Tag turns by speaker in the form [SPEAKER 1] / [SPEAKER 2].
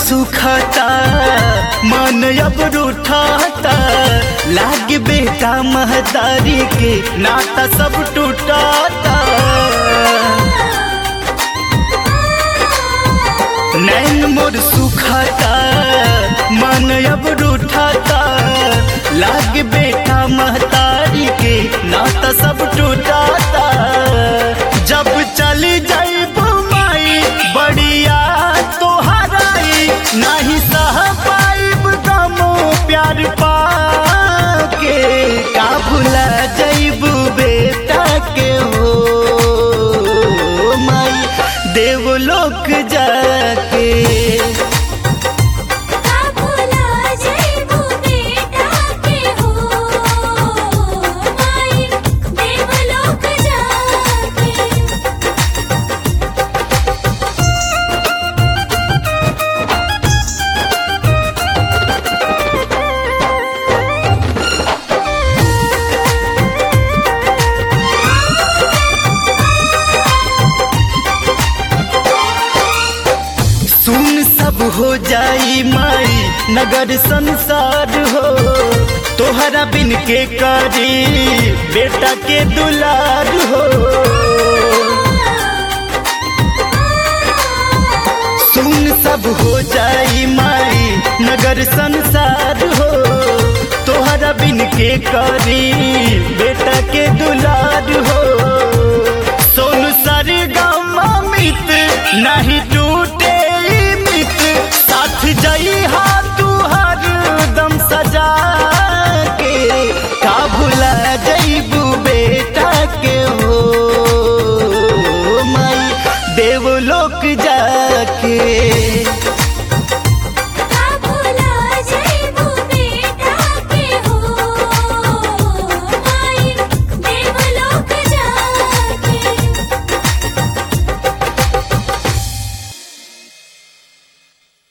[SPEAKER 1] सुखता मन अब रूठाता, लाग बेटा महतारी के नाता सब टूटाता। नैन मोर सुखता मन अब रूठाता, लाग बेटा महतारी के नाता सब टूटाता। जब चली जाइब माई बढ़िया तोहराई, नहीं सह पाइब गमो प्यार पाके, का भुला जाइब बेटा के हो माई देवलोक जाके। सुन सब हो जाई माई नगर संसार हो, तोहरा बिन के करी बेटा के दुलार हो। सुन सब हो जाई माई नगर संसार हो, तोहरा बिन के करी बेटा के दुलार हो। सोनू सारे गाँव अमित